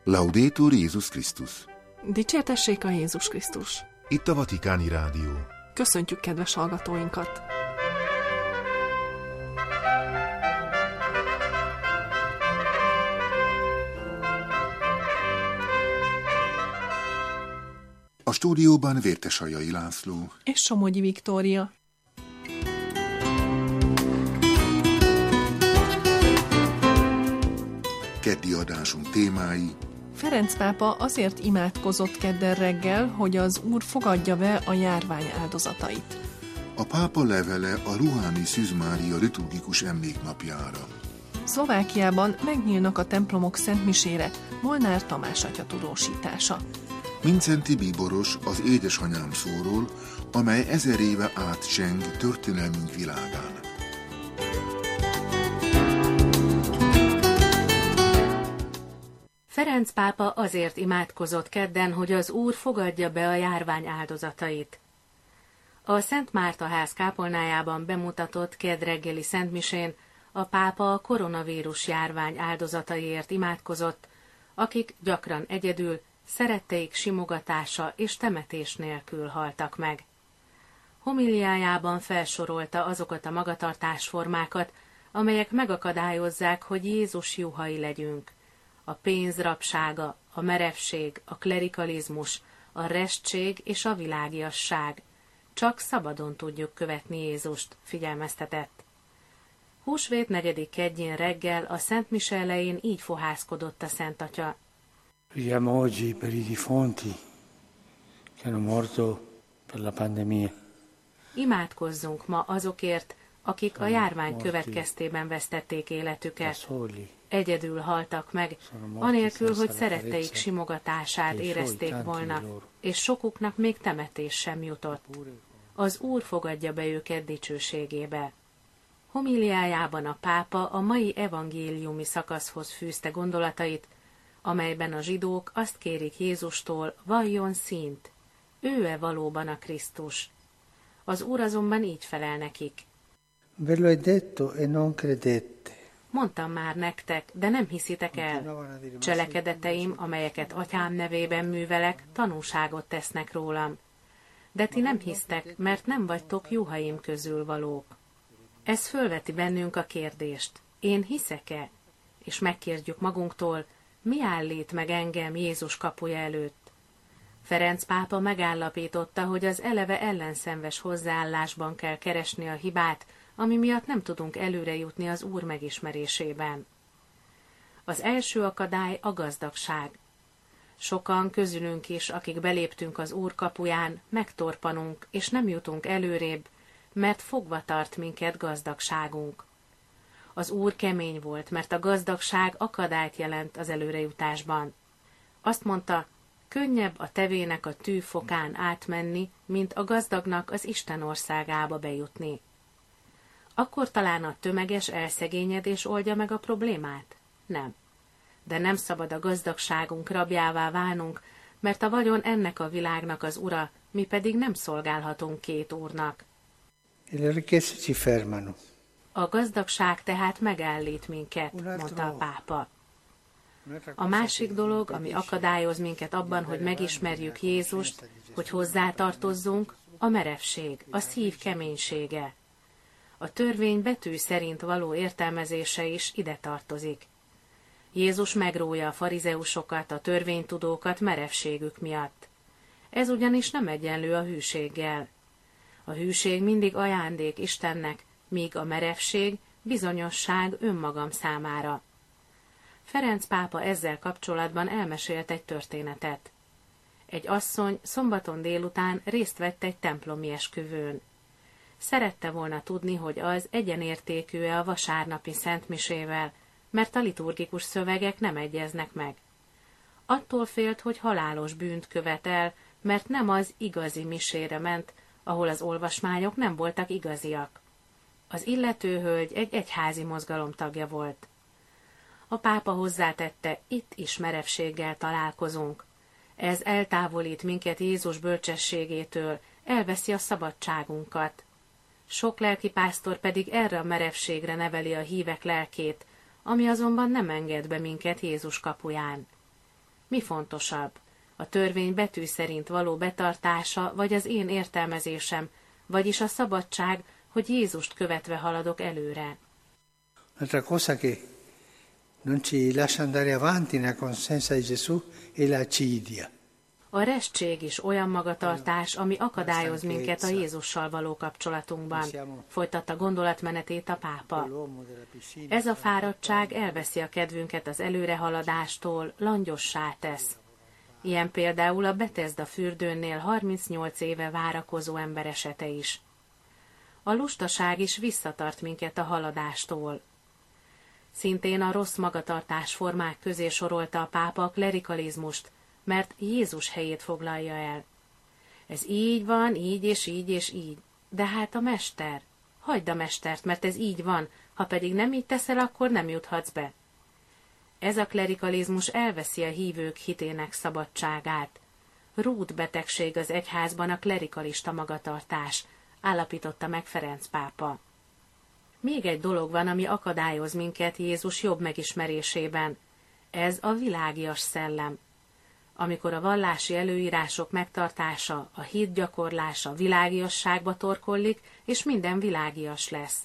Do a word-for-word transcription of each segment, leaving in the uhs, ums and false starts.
Laudetur Jézus Krisztus. Dicsértessék a Jézus Krisztus. Itt a Vatikáni Rádió. Köszöntjük kedves hallgatóinkat! A stúdióban Vértesajai László és Somogyi Viktória. Keddi adásunk témái: Ferenc pápa azért imádkozott kedden reggel, hogy az Úr fogadja be a járvány áldozatait. A pápa levele a Ruháni Szűz Mária liturgikus emléknapjára. Szlovákiában megnyílnak a templomok szentmisére, Molnár Tamás atya tudósítása. Mincenti bíboros az Édesanyám szóról, amely ezer éve átcseng történelmünk világán. Ferenc pápa azért imádkozott kedden, hogy az Úr fogadja be a járvány áldozatait. A Szent Márta ház kápolnájában bemutatott kedd reggeli szentmisén a pápa a koronavírus járvány áldozataiért imádkozott, akik gyakran egyedül, szeretteik simogatása és temetés nélkül haltak meg. Homiliájában felsorolta azokat a magatartásformákat, amelyek megakadályozzák, hogy Jézus juhai legyünk. A pénz rabsága, a merevség, a klerikalizmus, a restség és a világiasság. Csak szabadon tudjuk követni Jézust, figyelmeztetett. Húsvét negyedik kedjén reggel a Szent Mise elején így fohászkodott a Szent Atya. Preghiamo oggi per i defunti che hanno morto per la pandemia. Imádkozzunk ma azokért, akik a járvány következtében vesztették életüket. Egyedül haltak meg, anélkül, hogy szeretteik simogatását érezték volna, és sokuknak még temetés sem jutott. Az Úr fogadja be őket dicsőségébe. Homiliájában a pápa a mai evangéliumi szakaszhoz fűzte gondolatait, amelyben a zsidók azt kérik Jézustól, valljon színt. Ő-e valóban a Krisztus? Az Úr azonban így felel nekik. Ve lo he detto e non credette. Mondtam már nektek, de nem hiszitek el. Cselekedeteim, amelyeket atyám nevében művelek, tanúságot tesznek rólam. De ti nem hisztek, mert nem vagytok juhaim közül valók. Ez fölveti bennünk a kérdést. Én hiszek-e? És megkérdjük magunktól, mi állít meg engem Jézus kapuja előtt? Ferenc pápa megállapította, hogy az eleve ellenszenves hozzáállásban kell keresni a hibát, ami miatt nem tudunk előre jutni az Úr megismerésében. Az első akadály a gazdagság. Sokan közülünk is, akik beléptünk az Úr kapuján, megtorpanunk, és nem jutunk előrébb, mert fogva tart minket gazdagságunk. Az Úr kemény volt, mert a gazdagság akadályt jelent az előrejutásban. Azt mondta, könnyebb a tevének a tű fokán átmenni, mint a gazdagnak az Isten országába bejutni. Akkor talán a tömeges elszegényedés oldja meg a problémát? Nem. De nem szabad a gazdagságunk rabjává válnunk, mert a vagyon ennek a világnak az ura, mi pedig nem szolgálhatunk két úrnak. A gazdagság tehát megállít minket, mondta a pápa. A másik dolog, ami akadályoz minket abban, hogy megismerjük Jézust, hogy hozzátartozzunk, a merevség, a szív keménysége. A törvény betű szerint való értelmezése is ide tartozik. Jézus megrója a farizeusokat, a törvénytudókat merevségük miatt. Ez ugyanis nem egyenlő a hűséggel. A hűség mindig ajándék Istennek, míg a merevség bizonyosság önmagam számára. Ferenc pápa ezzel kapcsolatban elmesélt egy történetet. Egy asszony szombaton délután részt vett egy templomi esküvőn. Szerette volna tudni, hogy az egyenértékű-e a vasárnapi szentmisével, mert a liturgikus szövegek nem egyeznek meg. Attól félt, hogy halálos bűnt követel, mert nem az igazi misére ment, ahol az olvasmányok nem voltak igaziak. Az illető hölgy egy egyházi mozgalom tagja volt. A pápa hozzátette, itt is merevséggel találkozunk. Ez eltávolít minket Jézus bölcsességétől, elveszi a szabadságunkat. Sok lelkipásztor pedig erre a merevségre neveli a hívek lelkét, ami azonban nem enged be minket Jézus kapuján. Mi fontosabb? A törvény betű szerint való betartása, vagy az én értelmezésem, vagyis a szabadság, hogy Jézust követve haladok előre. Un'altra cosa che non ci lascia andare avanti nella conoscenza di Gesù è l'accidia. A restség is olyan magatartás, ami akadályoz minket a Jézussal való kapcsolatunkban, folytatta gondolatmenetét a pápa. Ez a fáradtság elveszi a kedvünket az előrehaladástól, langyossá tesz. Ilyen például a Betesda fürdőnél harmincnyolc éve várakozó ember esete is. A lustaság is visszatart minket a haladástól. Szintén a rossz magatartás formák közé sorolta a pápa a klerikalizmust, mert Jézus helyét foglalja el. Ez így van, így és így és így. De hát a mester. Hagyd a mestert, mert ez így van, ha pedig nem így teszel, akkor nem juthatsz be. Ez a klerikalizmus elveszi a hívők hitének szabadságát. Rút betegség az egyházban a klerikalista magatartás, állapította meg Ferenc pápa. Még egy dolog van, ami akadályoz minket Jézus jobb megismerésében. Ez a világias szellem. Amikor a vallási előírások megtartása, a hit gyakorlása világiasságba torkollik, és minden világias lesz.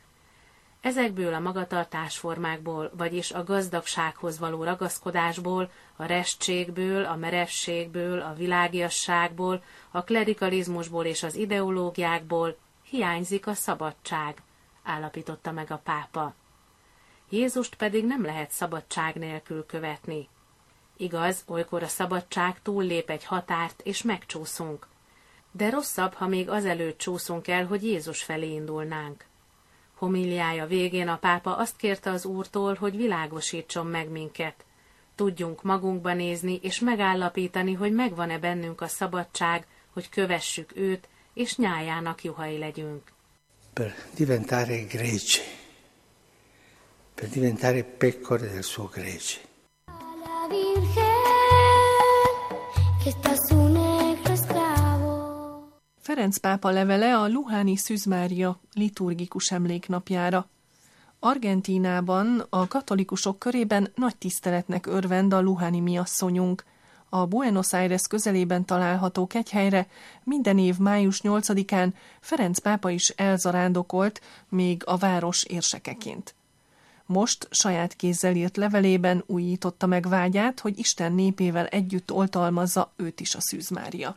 Ezekből a magatartásformákból, vagyis a gazdagsághoz való ragaszkodásból, a restségből, a merevségből, a világiasságból, a klerikalizmusból és az ideológiákból hiányzik a szabadság, állapította meg a pápa. Jézust pedig nem lehet szabadság nélkül követni. Igaz, olykor a szabadság túllép egy határt, és megcsúszunk. De rosszabb, ha még azelőtt csúszunk el, hogy Jézus felé indulnánk. Homiliája végén a pápa azt kérte az Úrtól, hogy világosítson meg minket. Tudjunk magunkba nézni, és megállapítani, hogy megvan-e bennünk a szabadság, hogy kövessük őt, és nyájának juhai legyünk. Per diventare gregge, per diventare pecore del suo gregge. Ferenc pápa levele a Luhani Szűz Mária liturgikus emléknapjára. Argentínában a katolikusok körében nagy tiszteletnek örvend a Luhani miasszonyunk. A Buenos Aires közelében található kegyhelyre minden év május nyolcadikán Ferenc pápa is elzarándokolt, még a város érsekeként. Most saját kézzel írt levelében újította meg vágyát, hogy Isten népével együtt oltalmazza őt is a Szűz Mária.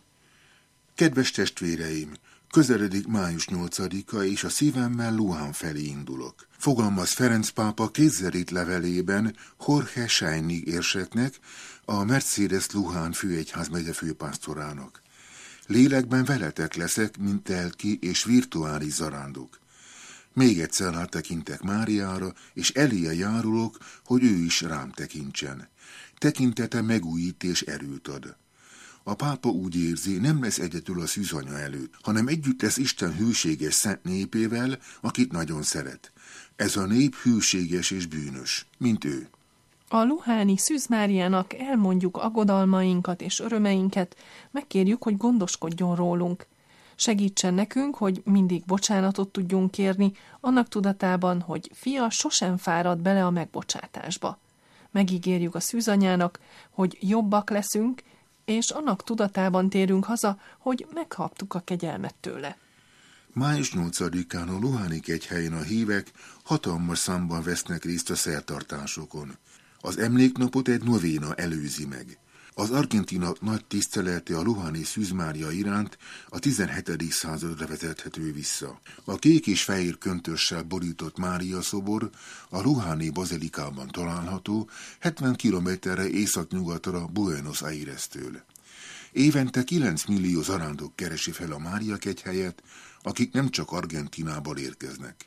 Kedves testvéreim, közeledik május nyolcadika, és a szívemmel Luhán felé indulok. Fogalmaz Ferenc pápa kézzel írt levelében Jorge Scheinig érseknek, a Mercedes Luhán főegyházmegye főpásztorának. Lélekben veletek leszek, mint lelki és virtuális zarándok. Még egyszer áttekintek Máriára, és eléje járulok, hogy ő is rám tekintsen. Tekintete megújít és erőt ad. A pápa úgy érzi, nem lesz egyedül a szűzanya előtt, hanem együtt lesz Isten hűséges szent népével, akit nagyon szeret. Ez a nép hűséges és bűnös, mint ő. A Luháni Szűz Máriának elmondjuk aggodalmainkat és örömeinket, megkérjük, hogy gondoskodjon rólunk. Segítsen nekünk, hogy mindig bocsánatot tudjunk kérni, annak tudatában, hogy fia sosem fárad bele a megbocsátásba. Megígérjük a szűzanyának, hogy jobbak leszünk, és annak tudatában térünk haza, hogy megkaptuk a kegyelmet tőle. május nyolcadikán a Luháni kegyhelyen a hívek hatalmas számban vesznek részt a szertartásokon. Az emléknapot egy novéna előzi meg. Az Argentína nagy tisztelete a Luháni Szűz Mária iránt a tizenhetedik századra vezethető vissza. A kék és fehér köntössel borított Mária szobor a Luháni bazilikában található, hetven kilométerre északnyugatra Buenos Aires-től. Évente kilenc millió zarándok keresi fel a Mária kegyhelyet, akik nem csak Argentínából érkeznek.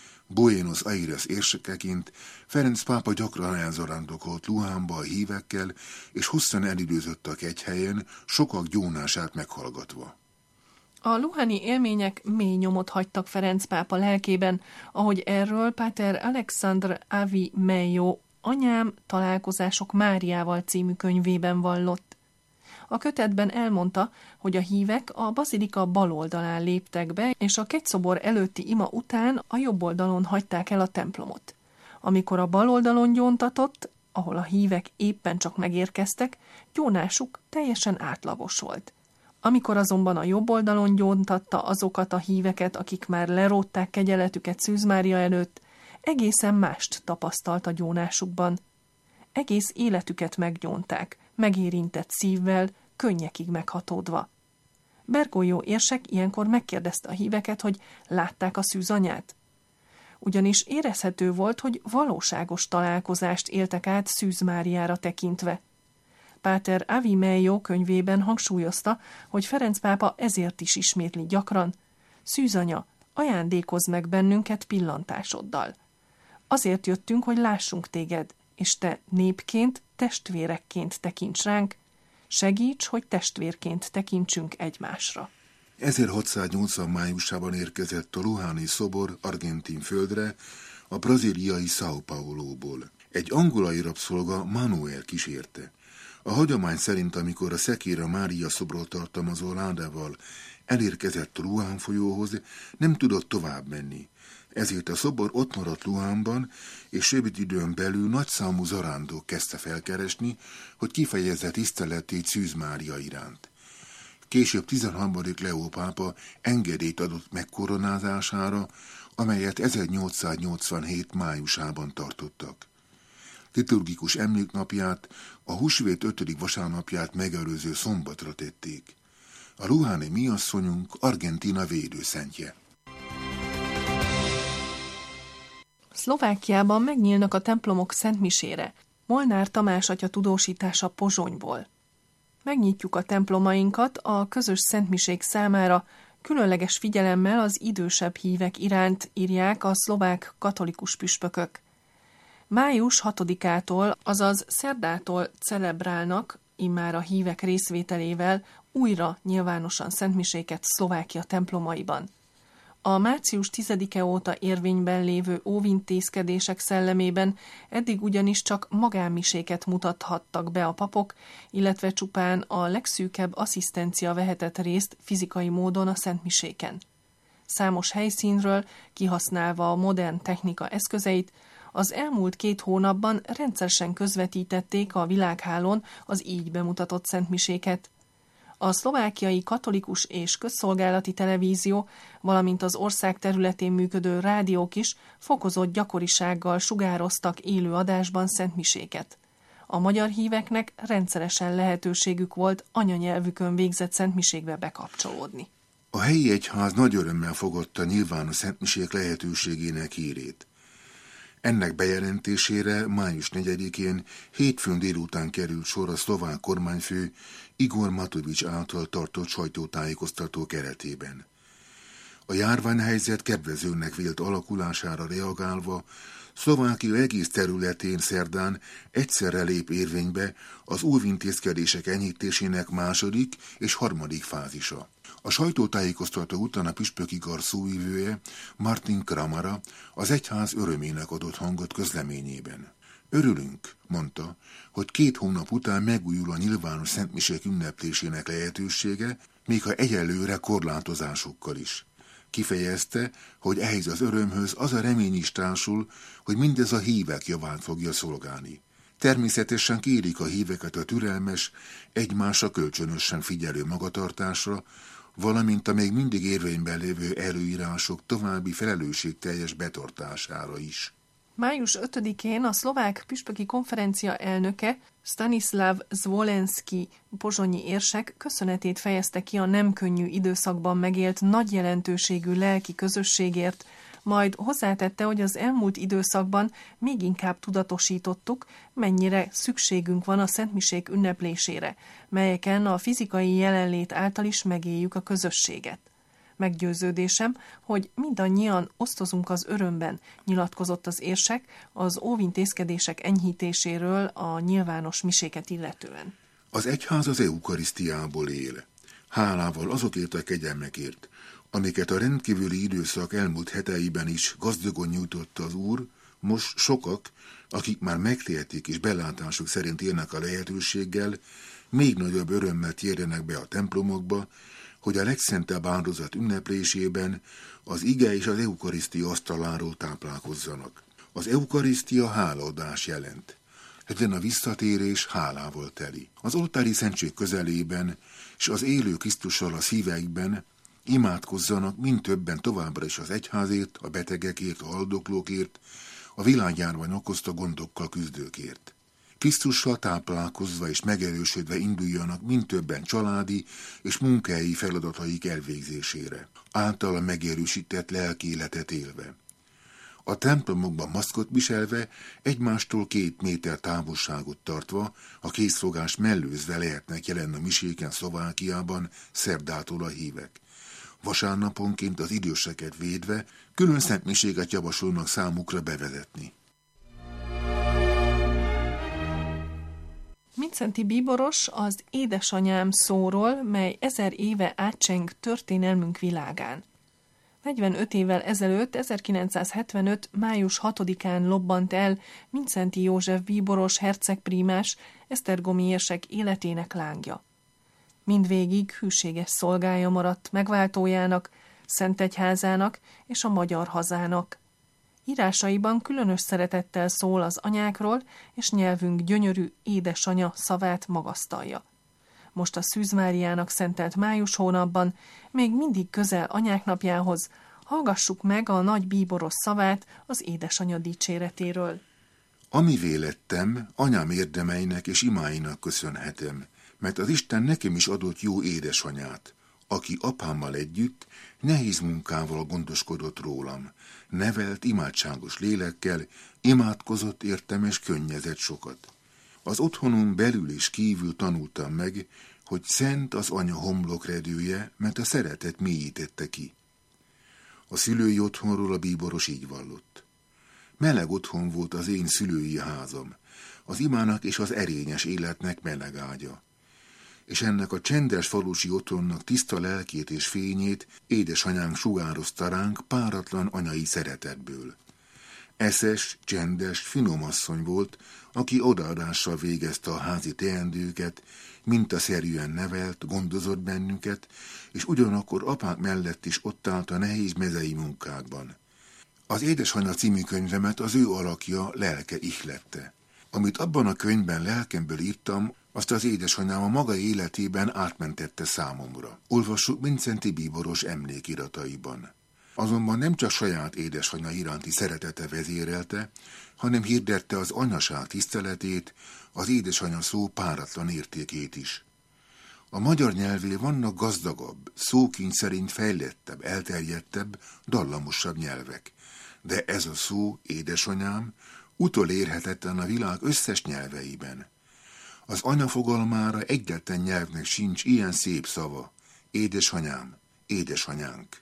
Buenos Aires érsekeként Ferenc pápa gyakran elzarándokolt Luhánba a hívekkel, és hosszan elidőzött a kegyhelyen, sokak gyónását meghallgatva. A luháni élmények mély nyomot hagytak Ferenc pápa lelkében, ahogy erről Páter Alexandre Avi Mejo Anyám találkozások Máriával című könyvében vallott. A kötetben elmondta, hogy a hívek a bazilika bal oldalán léptek be, és a kegyszobor előtti ima után a jobb oldalon hagyták el a templomot. Amikor a bal oldalon gyóntatott, ahol a hívek éppen csak megérkeztek, gyónásuk teljesen átlagos volt. Amikor azonban a jobb oldalon gyóntatta azokat a híveket, akik már lerótták kegyeletüket Szűz Mária előtt, egészen mást tapasztalt a gyónásukban. Egész életüket meggyónták, megérintett szívvel, könnyekig meghatódva. Bergoglio érsek ilyenkor megkérdezte a híveket, hogy látták a szűzanyát. Ugyanis érezhető volt, hogy valóságos találkozást éltek át Szűz Máriára tekintve. Páter Avimello könyvében hangsúlyozta, hogy Ferenc pápa ezért is ismétli gyakran: Szűzanya, ajándékozz meg bennünket pillantásoddal. Azért jöttünk, hogy lássunk téged, és te népként, testvérekként tekints ránk, segíts, hogy testvérként tekintsünk egymásra. ezerhatszáznyolcvan májusában érkezett a Luhani szobor argentin földre, a brazíliai São Pauloból. Egy angolai rabszolga, Manuel kísérte. A hagyomány szerint, amikor a Szekéra Mária szobrot tartalmazó ládával elérkezett a Luhán folyóhoz, nem tudott tovább menni. Ezért a szobor ott maradt Luhánban, és rövid időn belül nagyszámú zarándok kezdte felkeresni, hogy kifejezze tiszteletét Szűz Mária iránt. Később tizenharmadik Leó pápa engedélyt adott megkoronázására, amelyet ezernyolcszáznyolcvanhét májusában tartottak. Liturgikus emléknapját, a húsvét ötödik vasárnapját megelőző szombatra tették. A luháni miasszonyunk Argentína védőszentje. Szlovákiában megnyílnak a templomok szentmisére. Molnár Tamás atya tudósítása Pozsonyból. Megnyitjuk a templomainkat a közös szentmisék számára, különleges figyelemmel az idősebb hívek iránt, írják a szlovák katolikus püspökök. Május hatodikától, azaz szerdától celebrálnak, immár a hívek részvételével, újra nyilvánosan szentmiséket Szlovákia templomaiban. A március tizedike óta érvényben lévő óvintézkedések szellemében eddig ugyanis csak magánmiséket mutathattak be a papok, illetve csupán a legszűkebb asszisztencia vehetett részt fizikai módon a szentmiséken. Számos helyszínről, kihasználva a modern technika eszközeit, az elmúlt két hónapban rendszeresen közvetítették a világhálón az így bemutatott szentmiséket. A szlovákiai katolikus és közszolgálati televízió, valamint az ország területén működő rádiók is fokozott gyakorisággal sugároztak élő adásban szentmiséket. A magyar híveknek rendszeresen lehetőségük volt anyanyelvükön végzett szentmiségbe bekapcsolódni. A helyi egyház nagy örömmel fogadta nyilvános szentmisék lehetőségének hírét. Ennek bejelentésére május negyedikén hétfőn délután került sor a szlovák kormányfő Igor Matovics által tartott sajtótájékoztató keretében. A járványhelyzet kedvezőnek vélt alakulására reagálva, Szlovákia egész területén szerdán egyszerre lép érvénybe az óvintézkedések enyhítésének második és harmadik fázisa. A sajtótájékoztató után a püspöki kar szóvivője, Martin Kramara, az egyház örömének adott hangot közleményében. Örülünk, mondta, hogy két hónap után megújul a nyilvános szentmisek ünneplésének lehetősége, még ha egyelőre korlátozásokkal is. Kifejezte, hogy ehhez az örömhöz az a remény is társul, hogy mindez a hívek javán fogja szolgálni. Természetesen kérik a híveket a türelmes, egymásra kölcsönösen figyelő magatartásra, valamint a még mindig érvényben lévő előírások további felelősségteljes betartására is. Május ötödikén a szlovák püspöki konferencia elnöke, Stanislav Zvolenski pozsonyi érsek köszönetét fejezte ki a nem könnyű időszakban megélt nagy jelentőségű lelki közösségért, majd hozzátette, hogy az elmúlt időszakban még inkább tudatosítottuk, mennyire szükségünk van a szentmisék ünneplésére, melyeken a fizikai jelenlét által is megéljük a közösséget. Meggyőződésem, hogy mindannyian osztozunk az örömben, nyilatkozott az érsek az óvintézkedések enyhítéséről a nyilvános miséket illetően. Az egyház az eukarisztiából él. Hálával azokért a kegyelmekért, amiket a rendkívüli időszak elmúlt heteiben is gazdagon nyújtott az Úr, most sokak, akik már megtérték és belátásuk szerint élnek a lehetőséggel, még nagyobb örömmel térjenek be a templomokba, hogy a legszentebb áldozat ünneplésében az ige és az eukarisztia asztaláról táplálkozzanak. Az eukarisztia hálaadás jelent. legyen a visszatérés hálával teli. Az oltári szentség közelében és az élő Krisztussal a szíveikben imádkozzanak mind többen továbbra is az egyházért, a betegekért, a haldoklókért, a világjárvány okozta gondokkal küzdőkért. Krisztussal táplálkozva és megerősödve induljanak mind többen családi és munkahelyi feladataik elvégzésére, általa megerősített lelki életet élve. A templomokban maszkot viselve, egymástól két méter távolságot tartva, a készfogás mellőzve lehetnek jelen a miséken Szlovákiában szerdától a hívek. Vasárnaponként az időseket védve külön szentmiséget javasolnak számukra bevezetni. Mindszenty bíboros az édesanyám szóról, mely ezer éve átcseng történelmünk világán. negyvenöt évvel ezelőtt, ezerkilencszázhetvenöt. május hatodikán lobbant el Mindszenty József bíboros hercegprímás, esztergomi érsek életének lángja. Mindvégig hűséges szolgája maradt megváltójának, Szentegyházának és a magyar hazának. Írásaiban különös szeretettel szól az anyákról, és nyelvünk gyönyörű édesanya szavát magasztalja. Most a Szűz Máriának szentelt május hónapban, még mindig közel anyák napjához, hallgassuk meg a nagy bíboros szavát az édesanya dicséretéről. Amivé lettem, anyám érdemeinek és imáinak köszönhetem, mert az Isten nekem is adott jó édesanyát, aki apámmal együtt nehéz munkával gondoskodott rólam, nevelt imádságos lélekkel, imádkozott értem és könnyezett sokat. Az otthonon belül és kívül tanultam meg, hogy szent az anya homlokredője, mert a szeretet mélyítette ki. A szülői otthonról a bíboros így vallott. Meleg otthon volt az én szülői házam, az imának és az erényes életnek meleg ágya. És ennek a csendes falusi otthonnak tiszta lelkét és fényét édesanyánk sugározta ránk páratlan anyai szeretetből. Eszes, csendes, finom asszony volt, aki odaadással végezte a házi teendőket, mintaszerűen nevelt, gondozott bennünket, és ugyanakkor apák mellett is ott állt a nehéz mezei munkákban. Az Édesanya című könyvemet az ő alakja, lelke ihlette. Amit abban a könyvben lelkemből írtam, azt az édesanyám a maga életében átmentette számomra. Olvassuk Mindszenty bíboros emlékirataiban. Azonban nem csak saját édesanyja iránti szeretete vezérelte, hanem hirdette az anyaság tiszteletét, az édesanya szó páratlan értékét is. A magyar nyelvé vannak gazdagabb, szókincs szerint fejlettebb, elterjedtebb, dallamosabb nyelvek. De ez a szó, édesanyám, utolérhetetlen a világ összes nyelveiben. Az anya fogalmára egyetlen nyelvnek sincs ilyen szép szava. Édesanyám, édesanyánk.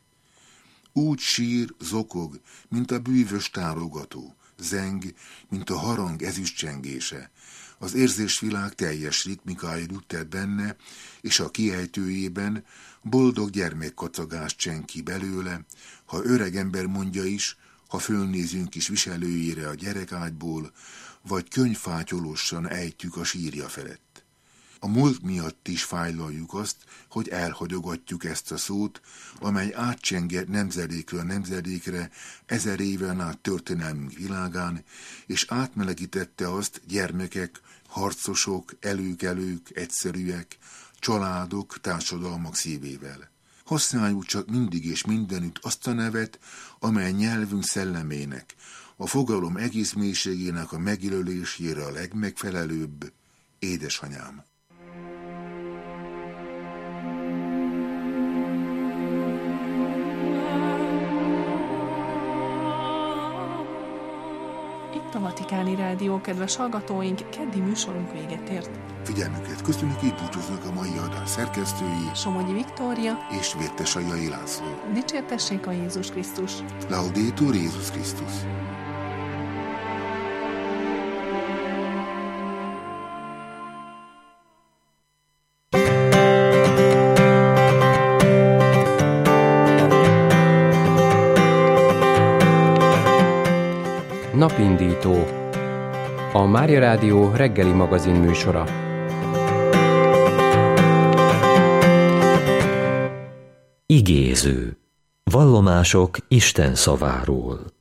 Úgy sír, zokog, mint a bűvös tárogató, zeng, mint a harang ezüstcsengése. Az érzésvilág teljes ritmikája rúgtett benne, és a kiejtőjében boldog gyermekkacagás cseng ki belőle, ha öreg ember mondja is, ha fölnézünk is viselőjére a gyerekágyból, vagy könyvfátyolósan ejtjük a sírja felett. A múlt miatt is fájlaljuk azt, hogy elhagyogatjuk ezt a szót, amely átcsengett nemzedékről nemzedékre ezer éven át történelmünk világán, és átmelegítette azt gyermekek, harcosok, előkelők, egyszerűek, családok, társadalmak szívével. Használjuk csak mindig és mindenütt azt a nevet, amely nyelvünk szellemének, a fogalom egész mélységének a megjelölésére a legmegfelelőbb, édesanyám. Itt a Vatikáni Rádió, kedves hallgatóink, keddi műsorunk véget ért. Figyelmüket köszönjük, így búcsúznak a mai adás szerkesztői, Somogyi Viktória és Vértesajai László. Dicsértessék a Jézus Krisztus! Laudetur Jézus Krisztus! Napindító. A Mária Rádió reggeli magazin műsora. Igéző. Vallomások Isten szaváról.